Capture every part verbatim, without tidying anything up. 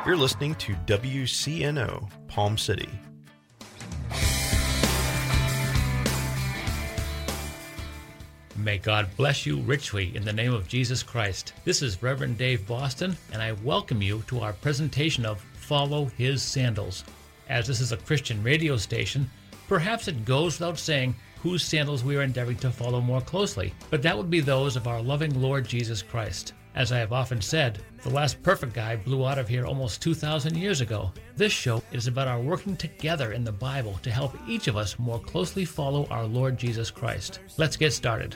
You're listening to W C N O, Palm City. May God bless you richly in the name of Jesus Christ. This is Reverend Dave Boston, and I welcome you to our presentation of Follow His Sandals. As this is a Christian radio station, perhaps it goes without saying whose sandals we are endeavoring to follow more closely, but that would be those of our loving Lord Jesus Christ. As I have often said, the last perfect guy blew out of here almost two thousand years ago. This show is about our working together in the Bible to help each of us more closely follow our Lord Jesus Christ. Let's get started.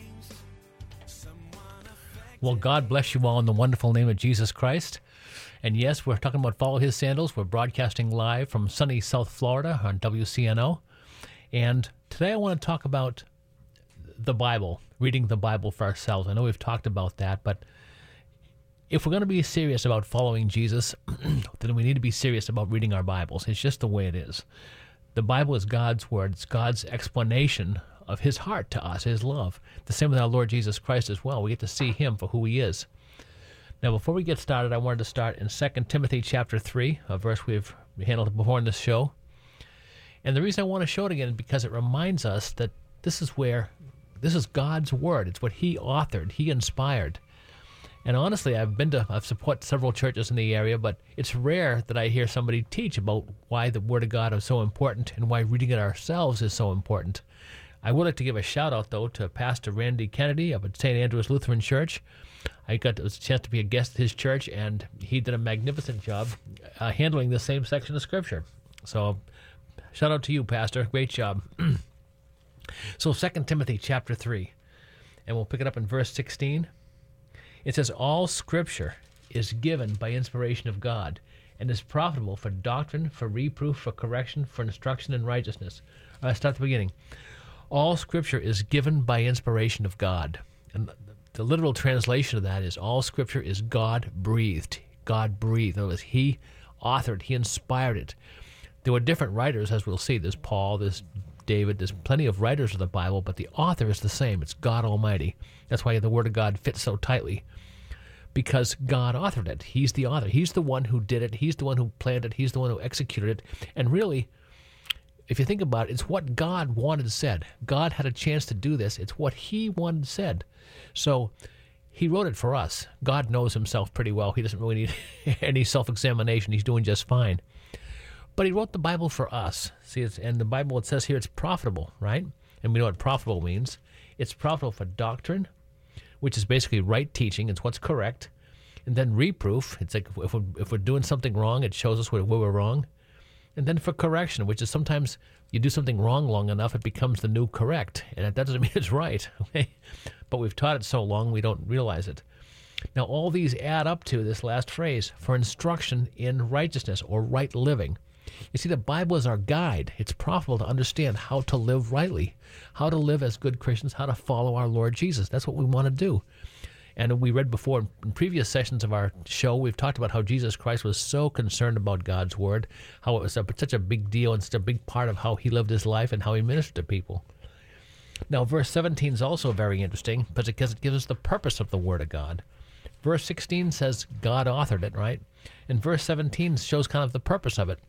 Well, God bless you all in the wonderful name of Jesus Christ. And yes, we're talking about Follow His Sandals. We're broadcasting live from sunny South Florida on W C N O. And today I want to talk about the Bible, reading the Bible for ourselves. I know we've talked about that, but if we're going to be serious about following Jesus, then we need to be serious about reading our Bibles. It's just the way it is. The Bible is God's Word. It's God's explanation of His heart to us, His love. The same with our Lord Jesus Christ as well. We get to see Him for who He is. Now, before we get started, I wanted to start in Second Timothy chapter three, a verse we've handled before in this show. And the reason I want to show it again is because it reminds us that this is where, this is God's Word. It's what He authored, He inspired. And honestly, I've been to, I've supported several churches in the area, but it's rare that I hear somebody teach about why the Word of God is so important and why reading it ourselves is so important. I would like to give a shout out, though, to Pastor Randy Kennedy of Saint Andrew's Lutheran Church. I got a chance to be a guest at his church, and he did a magnificent job uh, handling the same section of Scripture. So, shout out to you, Pastor. Great job. So, Second Timothy chapter three, and we'll pick it up in verse sixteen. It says, "All Scripture is given by inspiration of God, and is profitable for doctrine, for reproof, for correction, for instruction in righteousness." All right, start at the beginning. All Scripture is given by inspiration of God. And the literal translation of that is all Scripture is God-breathed. God-breathed. In other words, He authored, He inspired it. There were different writers, as we'll see. There's Paul, there's David, there's plenty of writers of the Bible, but the author is the same. It's God Almighty. That's why the Word of God fits so tightly, because God authored it. He's the author. He's the one who did it. He's the one who planned it. He's the one who executed it. And really, if you think about it, it's what God wanted said. God had a chance to do this. It's what He wanted said. So He wrote it for us. God knows Himself pretty well. He doesn't really need any self-examination. He's doing just fine. But He wrote the Bible for us. See, it's, and the Bible, it says here, it's profitable, right? And we know what profitable means. It's profitable for doctrine, which is basically right teaching. It's what's correct. And then reproof. It's like if we're, if we're doing something wrong, it shows us where, where we're wrong. And then for correction, which is sometimes you do something wrong long enough, it becomes the new correct. And that doesn't mean it's right, okay? But we've taught it so long, we don't realize it. Now, all these add up to this last phrase, for instruction in righteousness or right living. You see, the Bible is our guide. It's profitable to understand how to live rightly, how to live as good Christians, how to follow our Lord Jesus. That's what we want to do. And we read before in previous sessions of our show, we've talked about how Jesus Christ was so concerned about God's Word, how it was a, such a big deal and such a big part of how He lived His life and how He ministered to people. Now, verse seventeen is also very interesting because it gives us the purpose of the Word of God. Verse sixteen says God authored it, right? And verse seventeen shows kind of the purpose of it,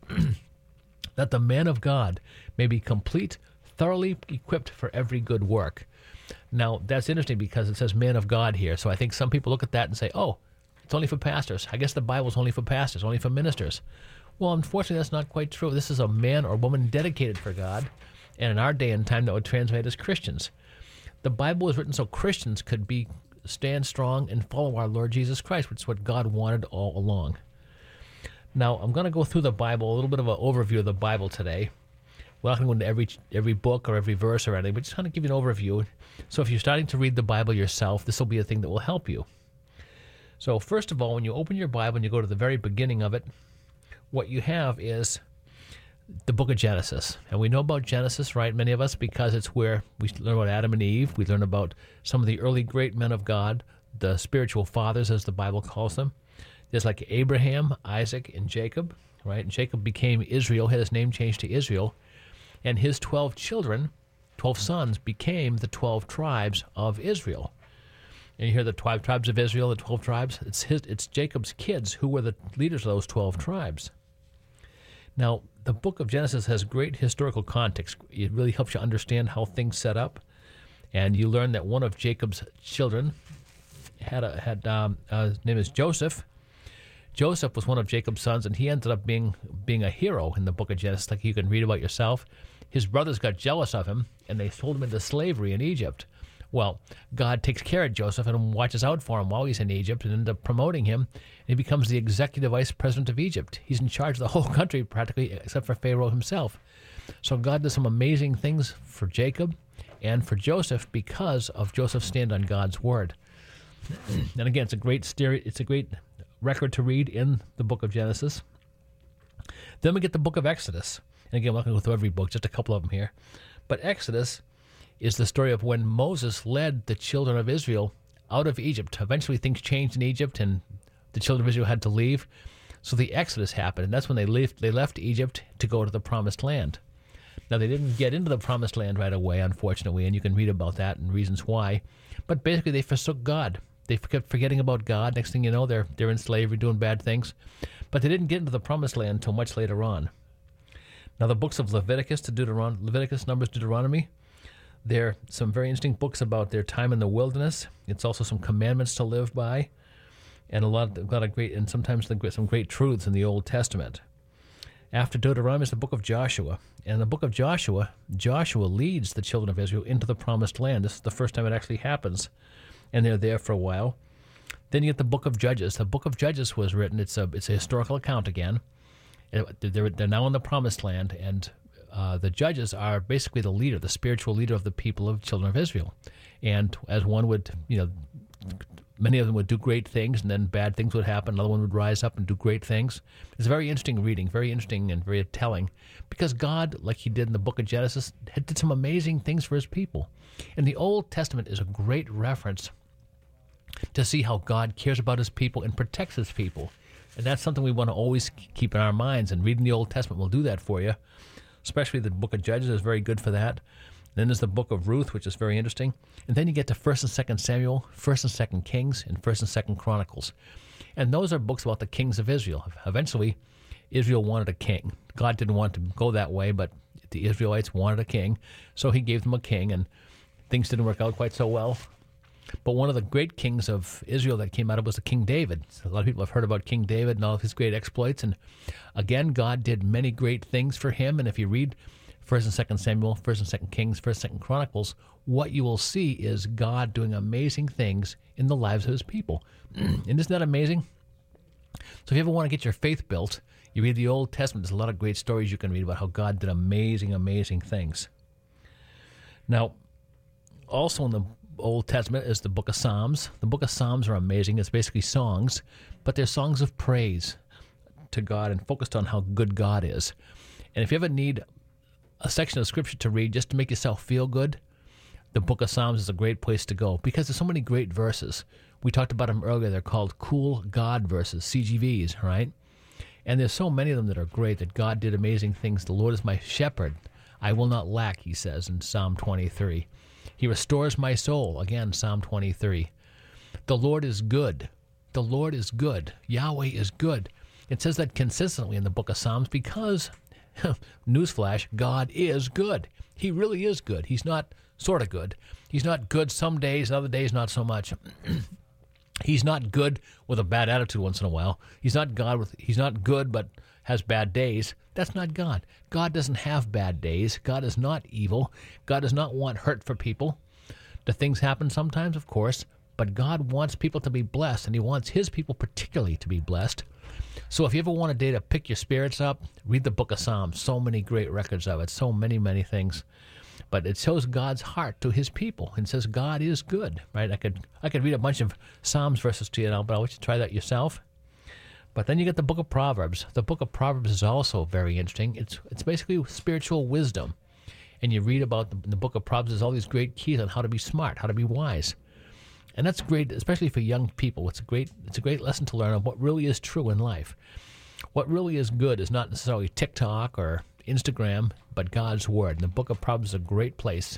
that the man of God may be complete, thoroughly equipped for every good work. Now, that's interesting because it says man of God here. So I think some people look at that and say, oh, it's only for pastors. I guess the Bible's only for pastors, only for ministers. Well, unfortunately, that's not quite true. This is a man or woman dedicated for God. And in our day and time, that would translate as Christians. The Bible was written so Christians could be stand strong and follow our Lord Jesus Christ, which is what God wanted all along. Now, I'm going to go through the Bible, a little bit of an overview of the Bible today. We're not going to go into every every book or every verse or anything, but just kind of give you an overview. So if you're starting to read the Bible yourself, this will be a thing that will help you. So first of all, when you open your Bible and you go to the very beginning of it, what you have is the book of Genesis. And we know about Genesis, right, many of us, because it's where we learn about Adam and Eve. We learn about some of the early great men of God, the spiritual fathers, as the Bible calls them. There's like Abraham, Isaac, and Jacob, right? And Jacob became Israel, had his name changed to Israel. And his twelve children, twelve sons, became the twelve tribes of Israel. And you hear the twelve tribes of Israel, the twelve tribes. It's his, it's Jacob's kids who were the leaders of those twelve tribes. Now, the book of Genesis has great historical context. It really helps you understand how things set up. And you learn that one of Jacob's children had a, had um, uh, his name is Joseph. Joseph was one of Jacob's sons, and he ended up being being a hero in the book of Genesis, like you can read about yourself. His brothers got jealous of him, and they sold him into slavery in Egypt. Well, God takes care of Joseph and watches out for him while he's in Egypt and ends up promoting him. And he becomes the executive vice president of Egypt. He's in charge of the whole country practically, except for Pharaoh himself. So God does some amazing things for Jacob and for Joseph because of Joseph's stand on God's word. And again, it's a great stereo, it's a great record to read in the book of Genesis. Then we get the book of Exodus. And again, we're not going to go through every book, just a couple of them here. But Exodus is the story of when Moses led the children of Israel out of Egypt. Eventually things changed in Egypt and the children of Israel had to leave. So the Exodus happened, and that's when they left, they left Egypt to go to the Promised Land. Now, they didn't get into the Promised Land right away, unfortunately, and you can read about that and reasons why. But basically, they forsook God. They kept forgetting about God. Next thing you know, they're they're in slavery, doing bad things. But they didn't get into the Promised Land until much later on. Now, the books of Leviticus to Deuteron- Leviticus, Numbers, Deuteronomy, they're some very interesting books about their time in the wilderness. It's also some commandments to live by, and a lot, of, a lot of great, and sometimes the, some great truths in the Old Testament. After Deuteronomy is the book of Joshua. And in the book of Joshua, Joshua leads the children of Israel into the Promised Land. This is the first time it actually happens, and they're there for a while. Then you get the book of Judges. The book of Judges was written. It's a it's a historical account again. They're, they're now in the Promised Land, and uh, the judges are basically the leader, the spiritual leader of the people of children of Israel. And as one would, you know, many of them would do great things, and then bad things would happen. Another one would rise up and do great things. It's very interesting reading, very interesting and very telling, because God, like he did in the book of Genesis, did some amazing things for his people. And the Old Testament is a great reference to see how God cares about his people and protects his people. And that's something we want to always keep in our minds, and reading the Old Testament will do that for you. Especially the book of Judges is very good for that. Then there's the book of Ruth, which is very interesting. And then you get to First and Second Samuel, First and Second Kings, and First and Second Chronicles. And those are books about the kings of Israel. Eventually, Israel wanted a king. God didn't want to go that way, but the Israelites wanted a king. So he gave them a king, and things didn't work out quite so well. But one of the great kings of Israel that came out of it was the King David. A lot of people have heard about King David and all of his great exploits. And again, God did many great things for him. And if you read First and Second Samuel, First and Second Kings, First and Second Chronicles, what you will see is God doing amazing things in the lives of his people. And isn't that amazing? So if you ever want to get your faith built, you read the Old Testament. There's a lot of great stories you can read about how God did amazing, amazing things. Now, also in the Old Testament is the book of Psalms. The book of Psalms are amazing. It's basically songs, but they're songs of praise to God and focused on how good God is. And if you ever need a section of Scripture to read just to make yourself feel good, the book of Psalms is a great place to go because there's so many great verses. We talked about them earlier. They're called cool God verses, C G Vs, right? And there's so many of them that are great, that God did amazing things. The Lord is my shepherd. I will not lack, he says in Psalm twenty-three. He restores my soul, again, Psalm twenty-three. The Lord is good. The Lord is good. Yahweh is good. It says that consistently in the book of Psalms because, newsflash, God is good. He really is good. He's not sort of good. He's not good some days, other days not so much. He's not good with a bad attitude once in a while. He's not God with. He's not good but has bad days. That's not God. God doesn't have bad days. God is not evil. God does not want hurt for people. The things happen sometimes, of course, but God wants people to be blessed, and he wants his people particularly to be blessed. So if you ever want a day to pick your spirits up, read the book of Psalms. So many great records of it. So many, many things. But it shows God's heart to his people and says God is good, right? I could I could read a bunch of Psalms verses to you now, but I want you to try that yourself. But then you get the book of Proverbs. The book of Proverbs is also very interesting. It's it's basically spiritual wisdom. And you read about the, in the book of Proverbs, there's all these great keys on how to be smart, how to be wise. And that's great, especially for young people. It's a great it's a great lesson to learn of what really is true in life. What really is good is not necessarily TikTok or Instagram, but God's Word. And the book of Proverbs is a great place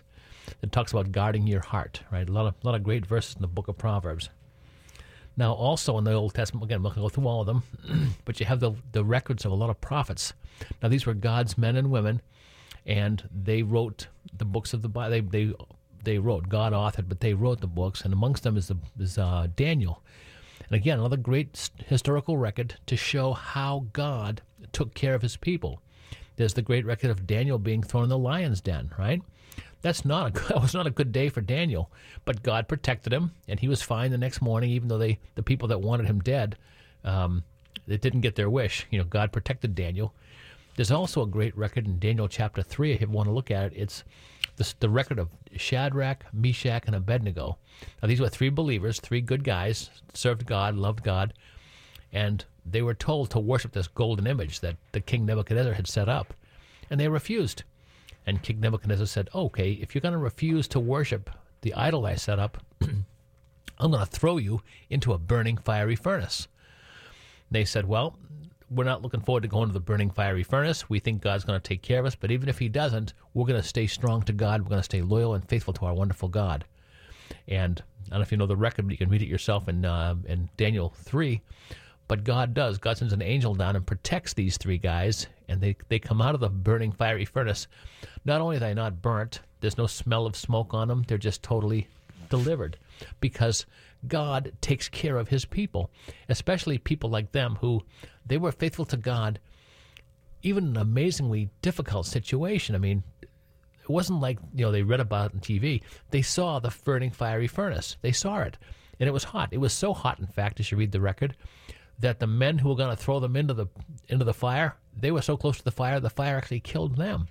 that talks about guarding your heart, right? A lot of, a lot of great verses in the book of Proverbs. Now, also in the Old Testament, again, I'm not going to go through all of them, but you have the, the records of a lot of prophets. Now, these were God's men and women, and they wrote the books of the Bible. They, they, they wrote, God authored, but they wrote the books, and amongst them is, the, is uh, Daniel. And again, another great historical record to show how God took care of his people. There's the great record of Daniel being thrown in the lion's den, right? That's not a good, that was not a good day for Daniel, but God protected him, and he was fine the next morning, even though they, the people that wanted him dead, um, they didn't get their wish. You know, God protected Daniel. There's also a great record in Daniel chapter three, if you want to look at it. It's the, the record of Shadrach, Meshach, and Abednego. Now, these were three believers, three good guys, served God, loved God, and they were told to worship this golden image that the king Nebuchadnezzar had set up, and they refused. And King Nebuchadnezzar said, okay, if you're going to refuse to worship the idol I set up, I'm going to throw you into a burning fiery furnace. They said, well, we're not looking forward to going to the burning fiery furnace. We think God's going to take care of us, but even if he doesn't, we're going to stay strong to God. We're going to stay loyal and faithful to our wonderful God. And I don't know if you know the record, but you can read it yourself in, uh, in Daniel three. But God does. God sends an angel down and protects these three guys, and they, they come out of the burning fiery furnace. Not only are they not burnt, there's no smell of smoke on them, they're just totally delivered, because God takes care of his people, especially people like them who, they were faithful to God, even in an amazingly difficult situation. I mean, it wasn't like, you know, they read about it on T V. They saw the burning fiery furnace. They saw it, and it was hot. It was so hot, in fact, as you read the record, that the men who were going to throw them into the into the fire, they were so close to the fire, the fire actually killed them.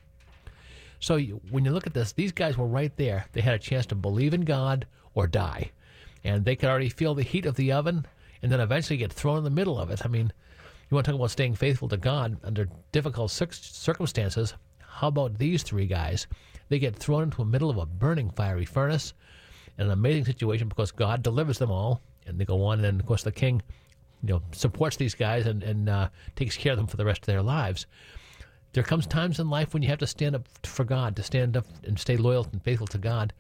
So you, when you look at this, these guys were right there. They had a chance to believe in God or die. And they could already feel the heat of the oven and then eventually get thrown in the middle of it. I mean, you want to talk about staying faithful to God under difficult circumstances. How about these three guys? They get thrown into the middle of a burning fiery furnace in an amazing situation because God delivers them all. And they go on, and then, of course, the king, you know, supports these guys and, and uh, takes care of them for the rest of their lives. There comes times in life when you have to stand up for God, to stand up and stay loyal and faithful to God.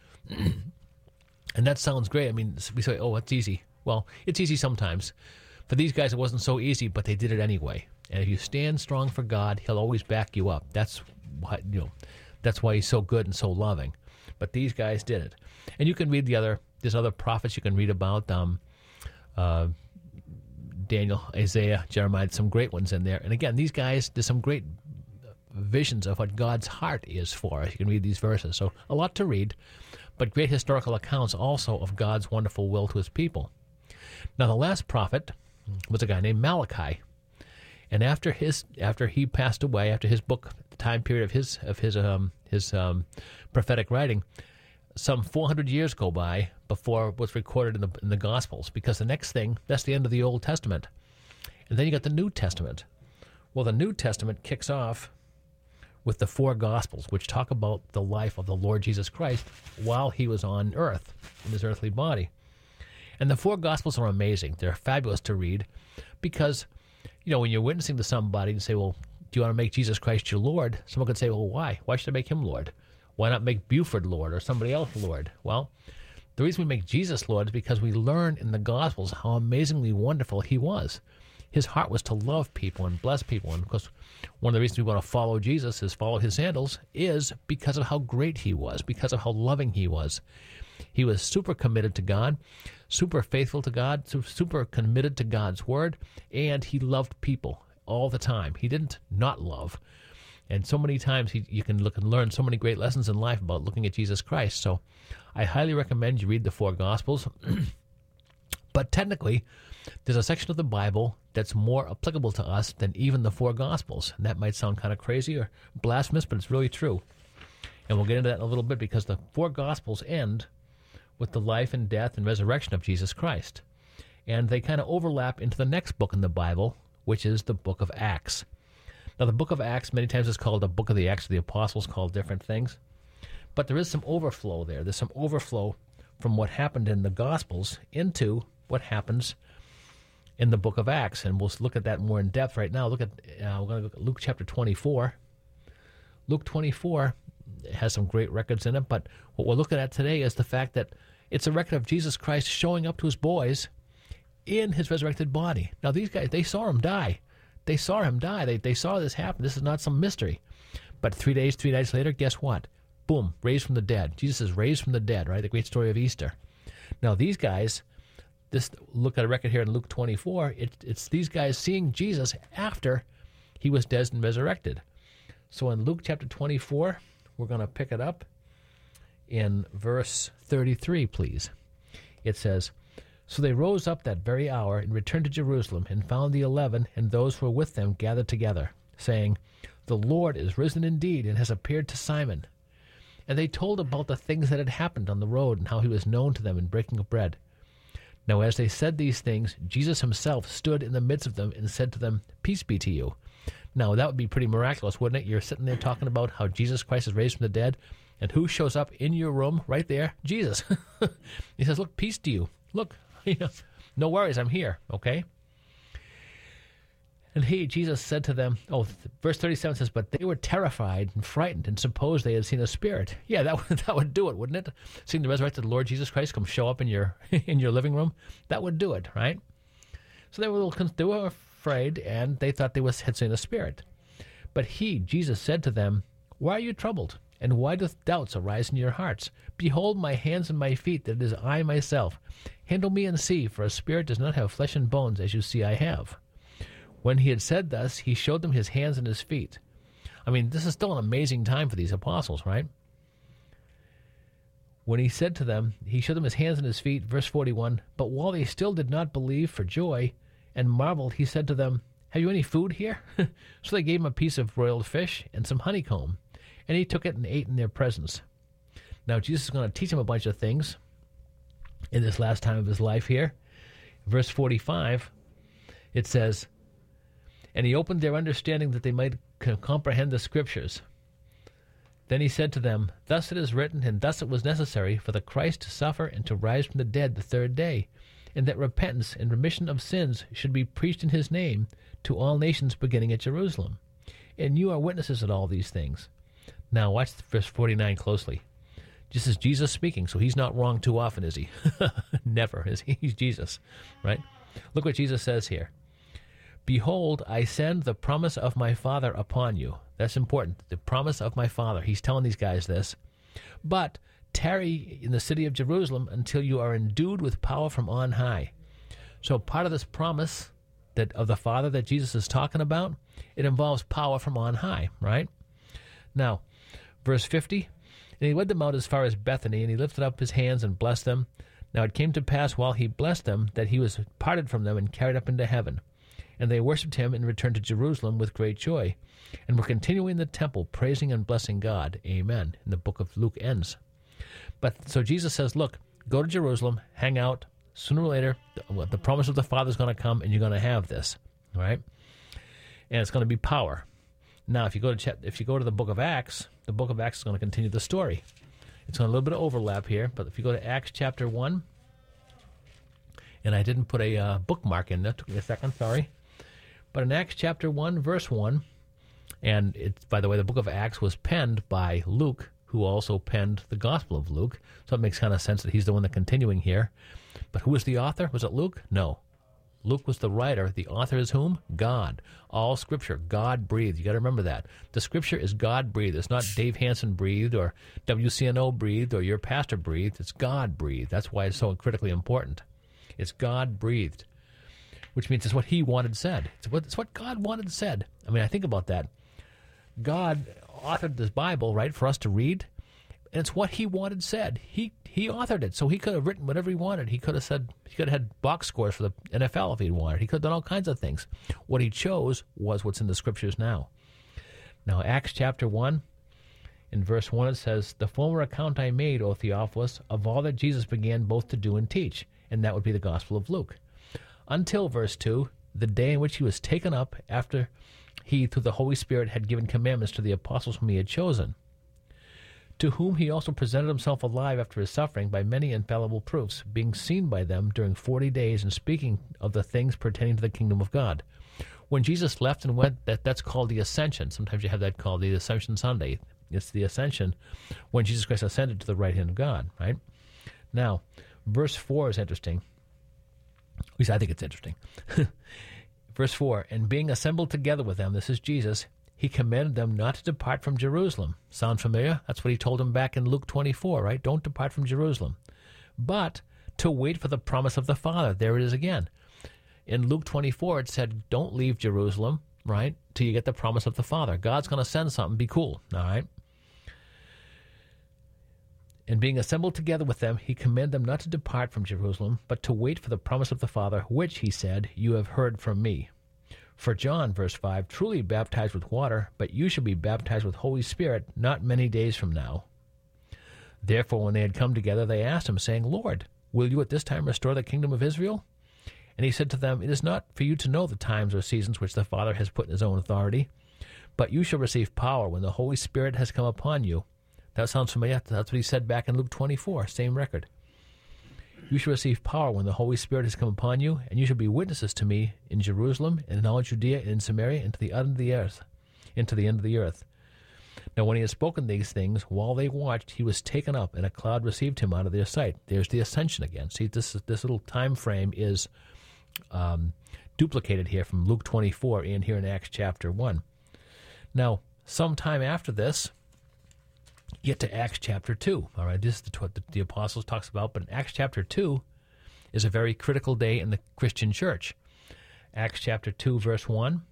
And that sounds great. I mean, we say, oh, it's easy. Well, it's easy sometimes. For these guys, it wasn't so easy, but they did it anyway. And if you stand strong for God, he'll always back you up. That's why, you know, that's why he's so good and so loving. But these guys did it. And you can read the other, there's other prophets you can read about, um, uh, Daniel, Isaiah, Jeremiah, some great ones in there. And again, these guys, there's some great visions of what God's heart is for us. You can read these verses. So a lot to read, but great historical accounts also of God's wonderful will to his people. Now, the last prophet was a guy named Malachi. And after his after he passed away, after his book, the time period of his of his um his um prophetic writing, some four hundred years go by before what's recorded in the in the Gospels, because the next thing, that's the end of the Old Testament. And then you got the New Testament. Well, the New Testament kicks off with the four Gospels, which talk about the life of the Lord Jesus Christ while he was on earth, in his earthly body. And the four Gospels are amazing. They're fabulous to read because, you know, when you're witnessing to somebody and say, well, do you want to make Jesus Christ your Lord? Someone could say, well, why? Why should I make him Lord? Why not make Buford Lord or somebody else Lord? Well, the reason we make Jesus Lord is because we learn in the Gospels how amazingly wonderful he was. His heart was to love people and bless people. And of course, one of the reasons we want to follow Jesus, is follow his sandals, is because of how great he was, because of how loving he was. He was super committed to God, super faithful to God, super committed to God's word, and he loved people all the time. He didn't not love. And so many times he, you can look and learn so many great lessons in life about looking at Jesus Christ. So I highly recommend you read the four Gospels. But technically, there's a section of the Bible that's more applicable to us than even the four Gospels. And that might sound kind of crazy or blasphemous, but it's really true. And we'll get into that in a little bit, because the four Gospels end with the life and death and resurrection of Jesus Christ. And they kind of overlap into the next book in the Bible, which is the book of Acts. Now, the book of Acts many times is called the book of the Acts of the Apostles, called different things. But there is some overflow there. There's some overflow from what happened in the Gospels into what happens in the book of Acts. And we'll look at that more in depth right now. Look at, uh, we're going to look at Luke chapter twenty-four. Luke twenty-four, It has some great records in it, but what we're looking at today is the fact that it's a record of Jesus Christ showing up to his boys in his resurrected body. Now, these guys, they saw him die. They saw him die. They, they saw this happen. This is not some mystery. But three days, three nights later, guess what? Boom, raised from the dead. Jesus is raised from the dead, right? The great story of Easter. Now, these guys, this look at a record here in Luke twenty-four, it, it's these guys seeing Jesus after he was dead and resurrected. So in Luke chapter twenty-four, we're going to pick it up in verse thirty-three, please. It says, "So they rose up that very hour and returned to Jerusalem and found the eleven and those who were with them gathered together, saying, 'The Lord is risen indeed and has appeared to Simon.' And they told about the things that had happened on the road and how he was known to them in breaking of bread. Now as they said these things, Jesus himself stood in the midst of them and said to them, 'Peace be to you.'" Now that would be pretty miraculous, wouldn't it? You're sitting there talking about how Jesus Christ is raised from the dead, and who shows up in your room right there? Jesus. He says, "Look, peace to you. Look, no worries, I'm here," okay? And he, Jesus, said to them, oh, verse thirty-seven says, "But they were terrified and frightened and supposed they had seen a spirit." Yeah, that would, that would do it, wouldn't it? Seeing the resurrected Lord Jesus Christ come show up in your in your living room, that would do it, right? So they were, a little, they were afraid, and they thought they was, had seen a spirit. But he, Jesus, said to them, "Why are you troubled? And why doth doubts arise in your hearts? Behold my hands and my feet, that it is I myself. Handle me and see, for a spirit does not have flesh and bones, as you see I have." When he had said thus, he showed them his hands and his feet. I mean, this is still an amazing time for these apostles, right? When he said to them, he showed them his hands and his feet, verse forty-one, "But while they still did not believe for joy and marveled, he said to them, 'Have you any food here?' So they gave him a piece of broiled fish and some honeycomb, and he took it and ate in their presence." Now, Jesus is going to teach him a bunch of things in this last time of his life here. Verse forty-five, it says, "And he opened their understanding that they might c- comprehend the Scriptures. Then he said to them, 'Thus it is written, and thus it was necessary for the Christ to suffer and to rise from the dead the third day, and that repentance and remission of sins should be preached in his name to all nations beginning at Jerusalem. And you are witnesses of all these things.'" Now watch verse forty-nine closely. This is Jesus speaking, so he's not wrong too often, is he? Never, is he? He's Jesus, right? Look what Jesus says here. "Behold, I send the promise of my Father upon you." That's important. The promise of my Father. He's telling these guys this. "But tarry in the city of Jerusalem until you are endued with power from on high." So part of this promise that of the Father that Jesus is talking about, it involves power from on high, right? Now, verse fifty, "And he led them out as far as Bethany, and he lifted up his hands and blessed them. Now it came to pass while he blessed them that he was parted from them and carried up into heaven. And they worshipped him and returned to Jerusalem with great joy, and were continuing in the temple, praising and blessing God. Amen." And the book of Luke ends. But so Jesus says, look, go to Jerusalem, hang out. Sooner or later, the, the promise of the Father is going to come, and you're going to have this, all right? And it's going to be power. Now, if you go to if you go to the book of Acts, the book of Acts is going to continue the story. It's got a little bit of overlap here, but if you go to Acts chapter one, and I didn't put a uh, bookmark in there, took me a second, sorry. But in Acts chapter one, verse one, and it's, by the way, the book of Acts was penned by Luke, who also penned the Gospel of Luke, so it makes kind of sense that he's the one that's continuing here. But who was the author? Was it Luke? No. Luke was the writer. The author is whom? God. All Scripture, God-breathed. You got to remember that. The Scripture is God-breathed. It's not Dave Hansen breathed or W C N O breathed or your pastor breathed. It's God-breathed. That's why it's so critically important. It's God-breathed, which means it's what he wanted said. It's what, it's what God wanted said. I mean, I think about that. God authored this Bible, right, for us to read, and it's what he wanted said. He he authored it, so he could have written whatever he wanted. He could have said, he could have had box scores for the N F L if he wanted. He could have done all kinds of things. What he chose was what's in the Scriptures now. Now, Acts chapter one, in verse one, it says, "The former account I made, O Theophilus, of all that Jesus began both to do and teach," and that would be the Gospel of Luke. "Until," verse two, "the day in which he was taken up, after he, through the Holy Spirit, had given commandments to the apostles whom he had chosen, to whom he also presented himself alive after his suffering by many infallible proofs, being seen by them during forty days, and speaking of the things pertaining to the kingdom of God." When Jesus left and went, that, that's called the Ascension. Sometimes you have that called the Ascension Sunday. It's the ascension when Jesus Christ ascended to the right hand of God, right? Now, verse four is interesting. At least I think it's interesting. Verse four, and being assembled together with them, this is Jesus, he commanded them not to depart from Jerusalem. Sound familiar? That's what he told them back in Luke twenty-four, right? Don't depart from Jerusalem. But to wait for the promise of the Father. There it is again. In Luke twenty-four, it said, don't leave Jerusalem, right, till you get the promise of the Father. God's going to send something. Be cool, all right? And being assembled together with them, he commanded them not to depart from Jerusalem, but to wait for the promise of the Father, which, he said, you have heard from me. For John, verse five, truly baptized with water, but you shall be baptized with Holy Spirit not many days from now. Therefore, when they had come together, they asked him, saying, Lord, will you at this time restore the kingdom of Israel? And he said to them, it is not for you to know the times or seasons which the Father has put in his own authority, but you shall receive power when the Holy Spirit has come upon you. That sounds familiar. That's what he said back in Luke twenty-four, same record. You shall receive power when the Holy Spirit has come upon you, and you shall be witnesses to me in Jerusalem, and in all Judea, and in Samaria, and to the end of the earth, into the end of the earth. Now when he had spoken these things, while they watched, he was taken up, and a cloud received him out of their sight. There's the ascension again. See, this this little time frame is um, duplicated here from Luke twenty-four and here in Acts chapter one. Now, sometime after this, get to Acts chapter two. All right, this is the, what the, the Apostles talks about, but in Acts chapter two is a very critical day in the Christian church. Acts chapter two, verse one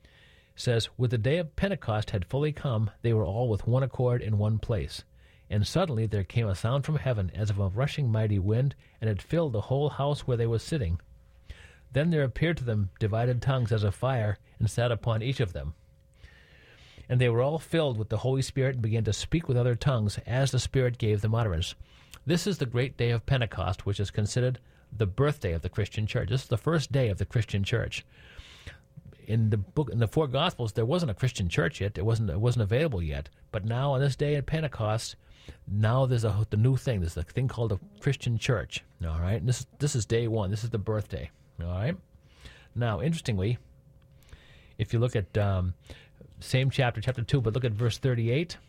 says, with the day of Pentecost had fully come, they were all with one accord in one place. And suddenly there came a sound from heaven as of a rushing mighty wind, and it filled the whole house where they were sitting. Then there appeared to them divided tongues as of fire, and sat upon each of them. And they were all filled with the Holy Spirit and began to speak with other tongues as the Spirit gave them utterance. This is the great day of Pentecost, which is considered the birthday of the Christian church. This is the first day of the Christian church. In the book, in the four Gospels, there wasn't a Christian church yet. It wasn't. It wasn't available yet. But now, on this day at Pentecost, now there's a the new thing. There's a thing called a Christian church. All right. And this this is day one. This is the birthday. All right. Now, interestingly, if you look at um, same chapter, chapter two, but look at verse thirty-eight.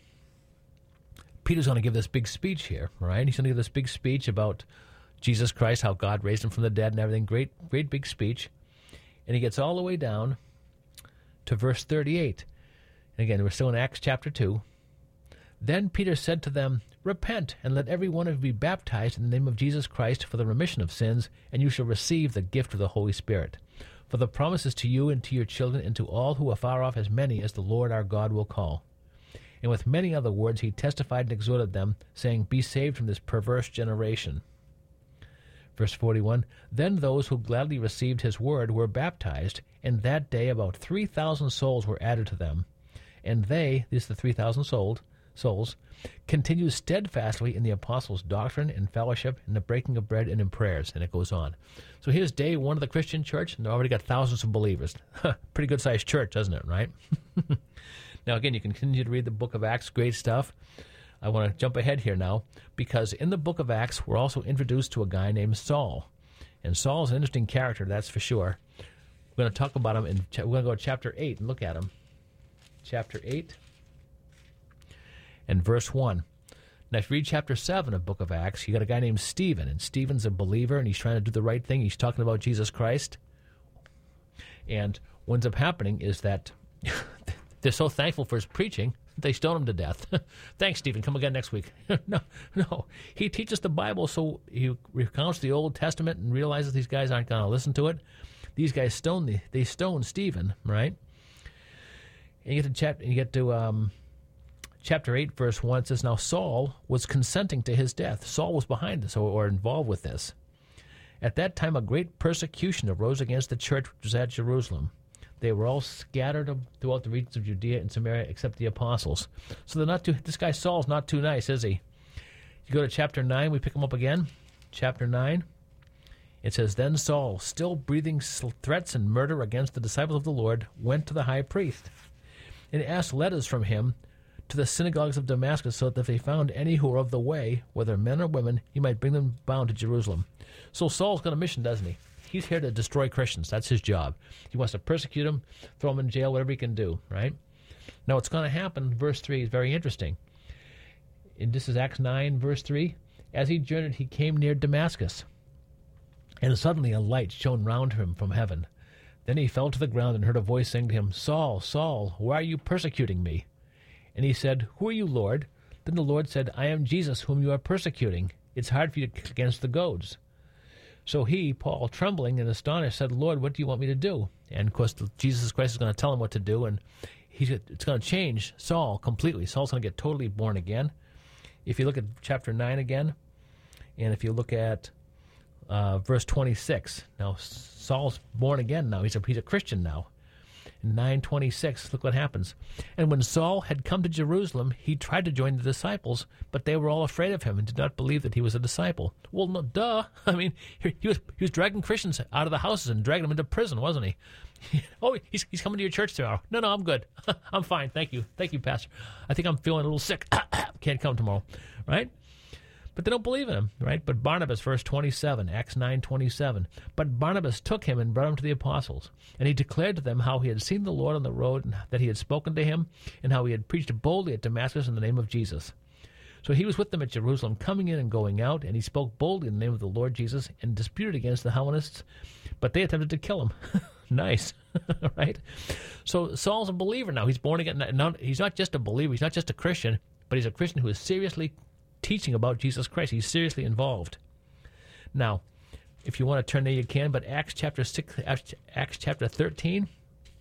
Peter's going to give this big speech here, right? He's going to give this big speech about Jesus Christ, how God raised him from the dead and everything. Great, great big speech. And he gets all the way down to verse thirty-eight. And again, we're still in Acts chapter two. Then Peter said to them, repent, and let every one of you be baptized in the name of Jesus Christ for the remission of sins, and you shall receive the gift of the Holy Spirit. For the promise is to you and to your children and to all who are far off, as many as the Lord our God will call. And with many other words he testified and exhorted them, saying, be saved from this perverse generation. Verse forty-one, then those who gladly received his word were baptized, and that day about three thousand souls were added to them. And they, these are the three thousand souls, souls, continued steadfastly in the apostles' doctrine and fellowship, in the breaking of bread and in prayers. And it goes on. So here's day one of the Christian church, and they already got thousands of believers. Pretty good-sized church, doesn't it, right? Now, again, you can continue to read the book of Acts. Great stuff. I want to jump ahead here now, because in the book of Acts, we're also introduced to a guy named Saul. And Saul's an interesting character, that's for sure. We're going to talk about him, in, we're going to go to chapter eight and look at him. Chapter eight and verse one. Now, if you read chapter seven of the book of Acts, you got a guy named Stephen, and Stephen's a believer, and he's trying to do the right thing. He's talking about Jesus Christ. And what ends up happening is that they're so thankful for his preaching, they stone him to death. Thanks, Stephen. Come again next week. no, no. He teaches the Bible, so he recounts the Old Testament and realizes these guys aren't going to listen to it. These guys stone the, they stone Stephen, right? And you get to chapter, you get to um, chapter eight, verse one. It says, now Saul was consenting to his death. Saul was behind this, or, or involved with this. At that time, a great persecution arose against the church which was at Jerusalem. They were all scattered throughout the regions of Judea and Samaria, except the apostles. So they're not too. This guy Saul's not too nice, is he? You go to chapter nine. We pick him up again. Chapter nine. It says, then Saul, still breathing threats and murder against the disciples of the Lord, went to the high priest and asked letters from him to the synagogues of Damascus, so that if they found any who were of the way, whether men or women, he might bring them bound to Jerusalem. So Saul's got a mission, doesn't he? He's here to destroy Christians. That's his job. He wants to persecute them, throw them in jail, whatever he can do, right? Now, what's going to happen, verse three is very interesting. And this is Acts nine, verse three. As he journeyed, he came near Damascus, and suddenly a light shone round him from heaven. Then he fell to the ground and heard a voice saying to him, Saul, Saul, why are you persecuting me? And he said, Who are you, Lord? Then the Lord said, I am Jesus, whom you are persecuting. It's hard for you to kick against the goads. So he, Paul, trembling and astonished, said, Lord, what do you want me to do? And, of course, Jesus Christ is going to tell him what to do, and he's, it's going to change Saul completely. Saul's going to get totally born again. If you look at chapter nine again, and if you look at uh, verse twenty-six, now Saul's born again now. He's a, he's a Christian now. In nine twenty-six, look what happens. And when Saul had come to Jerusalem, he tried to join the disciples, but they were all afraid of him and did not believe that he was a disciple. Well, no, duh. I mean, he, he was he was dragging Christians out of the houses and dragging them into prison, wasn't he? oh, he's he's coming to your church tomorrow. No, no, I'm good. I'm fine. Thank you. Thank you, Pastor. I think I'm feeling a little sick. Can't come tomorrow, right? But they don't believe in him, right? But Barnabas, verse twenty-seven, Acts nine twenty-seven. But Barnabas took him and brought him to the apostles. And he declared to them how he had seen the Lord on the road, and that he had spoken to him, and how he had preached boldly at Damascus in the name of Jesus. So he was with them at Jerusalem, coming in and going out, and he spoke boldly in the name of the Lord Jesus, and disputed against the Hellenists, but they attempted to kill him. Nice, right? So Saul's a believer now. He's born again. Not, he's not just a believer. He's not just a Christian, but he's a Christian who is seriously teaching about Jesus Christ. He's seriously involved. Now, if you want to turn there, you can. But Acts chapter six, Acts chapter thirteen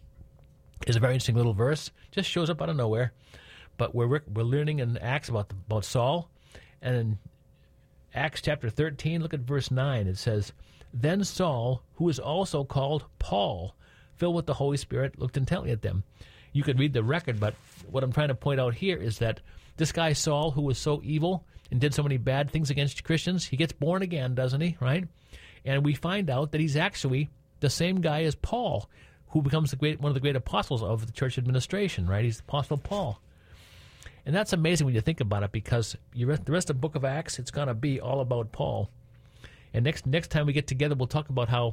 is a very interesting little verse. Just shows up out of nowhere. But we're we're learning in Acts about about Saul, and in Acts chapter thirteen, look at verse nine. It says, "Then Saul, who is also called Paul, filled with the Holy Spirit, looked intently at them." You could read the record, but what I'm trying to point out here is that this guy Saul, who was so evil and did so many bad things against Christians, he gets born again, doesn't he? Right? And we find out that he's actually the same guy as Paul, who becomes the great one of the great apostles of the church administration. Right? He's the Apostle Paul. And that's amazing when you think about it, because you rest, the rest of the book of Acts, it's going to be all about Paul. And next next time we get together, we'll talk about how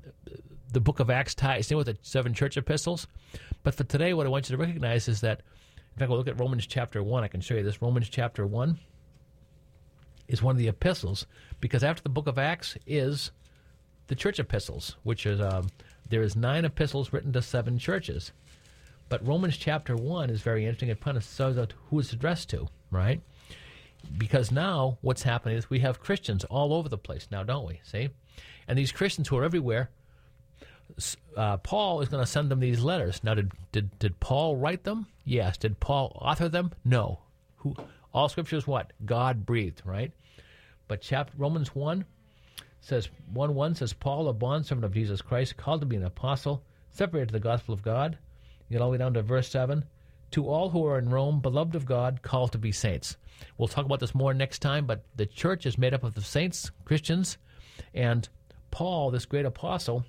the book of Acts ties in with the seven church epistles. But for today, what I want you to recognize is that, in fact, we'll look at Romans chapter one. I can show you this. Romans chapter one is one of the epistles, because after the book of Acts is the church epistles, which is, um, there is nine epistles written to seven churches. But Romans chapter one is very interesting. It kind of shows out who it's addressed to, right? Because now what's happening is we have Christians all over the place now, don't we? See? And these Christians who are everywhere, uh, Paul is going to send them these letters. Now, did, did did Paul write them? Yes. Did Paul author them? No. Who? All Scripture is what? God breathed, right? But chapter Romans one says, one one says, Paul, a bondservant of Jesus Christ, called to be an apostle, separated to the gospel of God. You get all the way down to verse seven. To all who are in Rome, beloved of God, called to be saints. We'll talk about this more next time, but the church is made up of the saints, Christians, and Paul, this great apostle,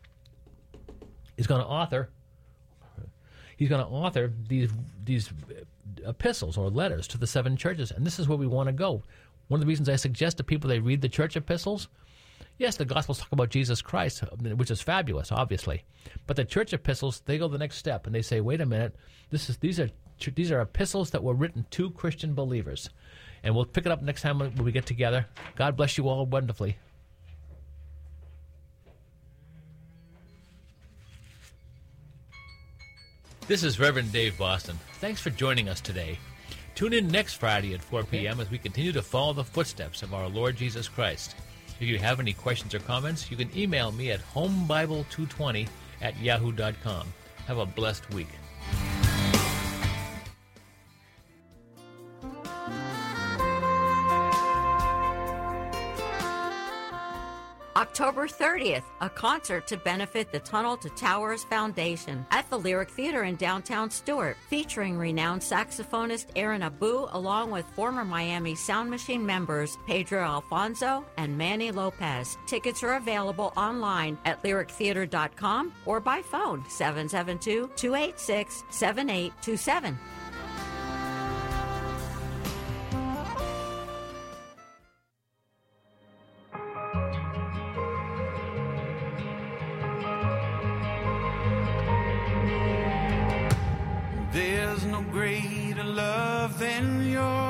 is going to author, he's going to author these, these epistles or letters to the seven churches, and this is where we want to go. One of the reasons I suggest to people they read the church epistles, yes, the Gospels talk about Jesus Christ, which is fabulous, obviously. But the church epistles, they go the next step, and they say, wait a minute, this is these are these are epistles that were written to Christian believers. And we'll pick it up next time when we get together. God bless you all wonderfully. This is Reverend Dave Boston. Thanks for joining us today. Tune in next Friday at four p.m. as we continue to follow the footsteps of our Lord Jesus Christ. If you have any questions or comments, you can email me at home bible two twenty at yahoo dot com. Have a blessed week. October thirtieth, a concert to benefit the Tunnel to Towers Foundation at the Lyric Theater in downtown Stuart, featuring renowned saxophonist Aaron Abu, along with former Miami Sound Machine members Pedro Alfonso and Manny Lopez. Tickets are available online at lyric theater dot com or by phone seven seven two, two eight six, seven eight two seven. There's no no greater love than yours.